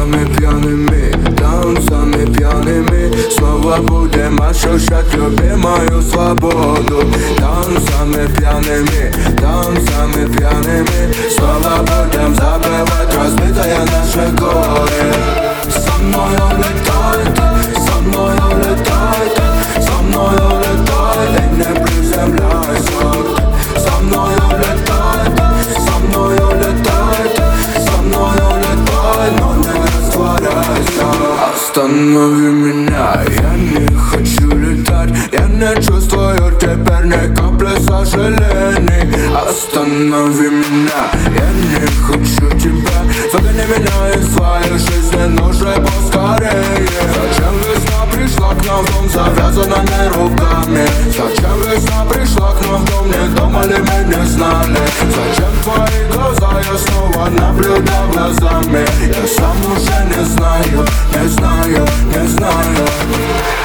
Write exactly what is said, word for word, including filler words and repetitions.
Танцами пьяными, танцами пьяными снова будем ощущать любимую свободу. Танцами пьяными, танцами пьяными снова будем забывать разбитое наше горе. Со мною летай ты, со мною летай ты, со мною летай и не приземляйся. Со мною летай ты, со мною летай ты, со мною летай, но не растворяйся. Останови меня, я не хочу летать, я не чувствую теперь ни капли сожалений. Останови меня, я не хочу тебя, выгони меня из своей жизни, но уже поскорее. Зачем весна пришла к нам в дом завязанными руками? Зачем весна пришла к нам в дом, не думали, мы не знали? Зачем твои глаза я снова наблюдал глазами? Я сам уже не знаю, не знаю, не знаю.